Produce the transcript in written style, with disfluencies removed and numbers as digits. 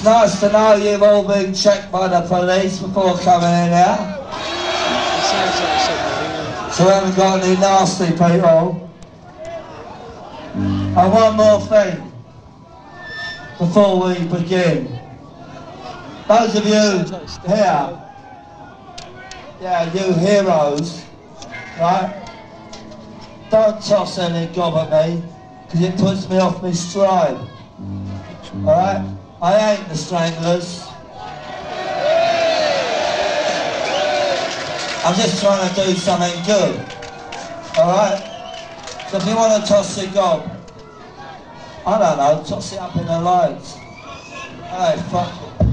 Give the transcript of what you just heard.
nice to know you've all been checked by the police before coming in here. So we haven't got any nasty people. And one more thing before we begin. Those of you here, yeah, you heroes, right? Don't toss any gob at me, because it puts me off my stride. Alright? I ain't the Stranglers. I'm just trying to do something good. Alright? So if you want to toss your gob, I don't know, toss it up in the lights. Hey, fuck it.